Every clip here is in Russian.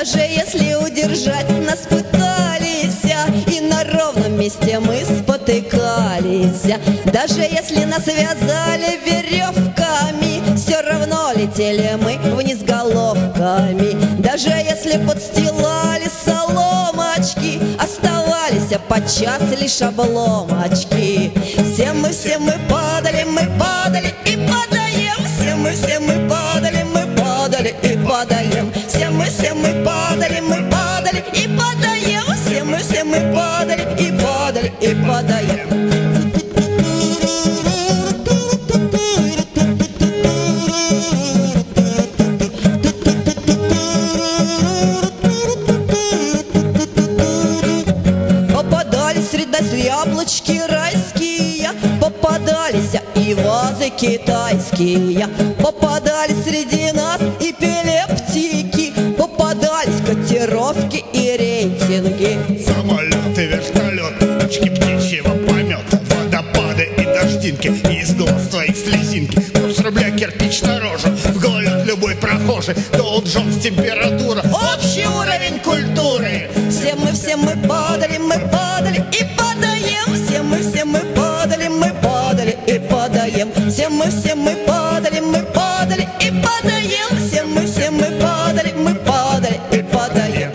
Даже если удержать нас пытались, и на ровном месте мы спотыкались. Даже если нас связали веревками, все равно летели мы вниз головками. Даже если подстилали соломочки, оставались подчас лишь обломочки. Все мы падали и падаем. Все мы падали и падаем. Все мы падали и падаем. Все мы падали и падаем. Яблочки райские попадались, и вазы китайские попадались среди нас, эпилептики, попадались котировки и рейтинги. Самолеты, вертолеты, точки птичьего помета, водопады и дождинки, и из глаз твоих слезинки. Курс рубля, кирпич на рожу, в голове любой прохожий. Доу Джонс, температура, общий уровень культуры. Все мы падали и падаем. Все мы падали и падаем. Все мы падали и падаем. Все мы падали и падаем.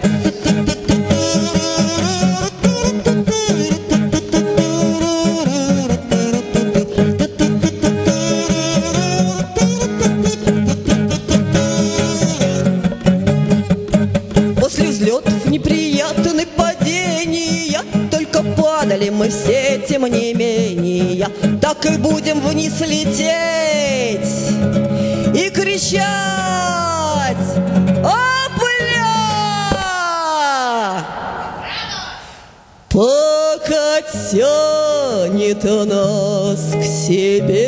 После взлетов неприятны падения, только падали мы все, тем не менее. Так и будем вниз лететь и кричать: опля! Пока тянет нас к себе